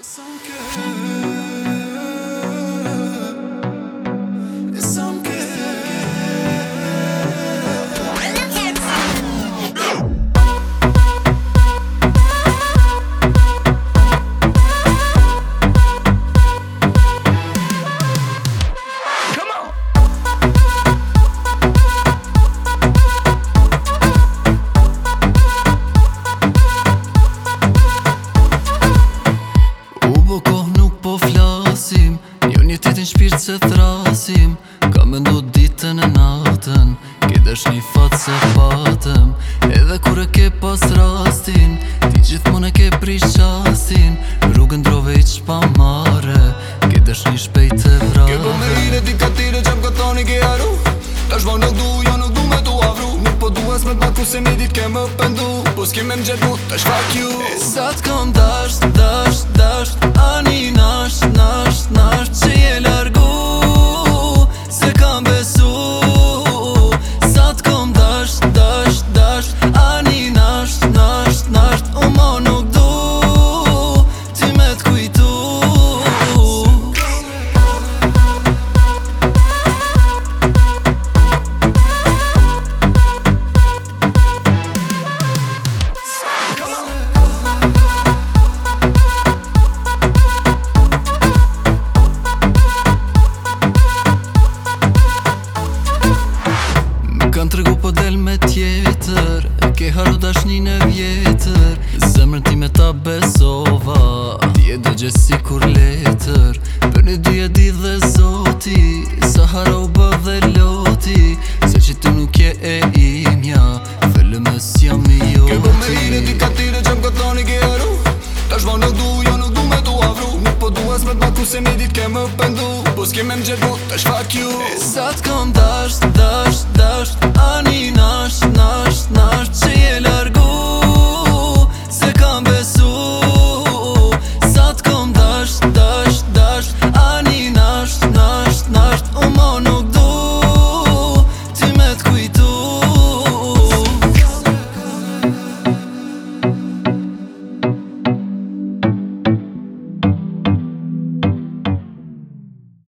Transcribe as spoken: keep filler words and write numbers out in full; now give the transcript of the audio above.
Shpirt se thrasim, ka me ndu ditën e natën, ki dësh një fatë se patëm. Edhe kur e ke pas rastin, ti gjithmon e ke prish qastin, rrugën drove i qpa mare, ki dësh një shpejt e vrare. Ke po me hire ti ka tire qem ka thoni ke aru, tash ma nuk du, jo nuk du me tu avru. Nuk po du as me t'baku se një dit ke më pëndu, po s'ki me m'gjebu, tash fuck you. E sa t'kom dasht, dasht, dasht, ani nasht, nasht, nasht, që je largu, se kam besu. Sa t'kom dasht, dasht, dasht, ani nasht, nasht, nasht, u mo nuk du, ti me t'kujtu. Kanë tregu po del me tjetër, ke haru dashnin e vjetër, zemrën ti me ta besova, ti e do gjesë si kur letër. Për një dy e di dhe zoti, sa hara u bë dhe loti, se që tu nuk je e imja, fëllë me s'jam i joti. Ke po me hire ti ka tire qem ka thoni ke aru, tash ma nuk du, jo nuk du me tu avru. Nuk po du as me t'baku se një dit ke më pëndu, po s'ki me m'gjebu, tash fuck you. E sa t'kom dasht, dasht, dasht,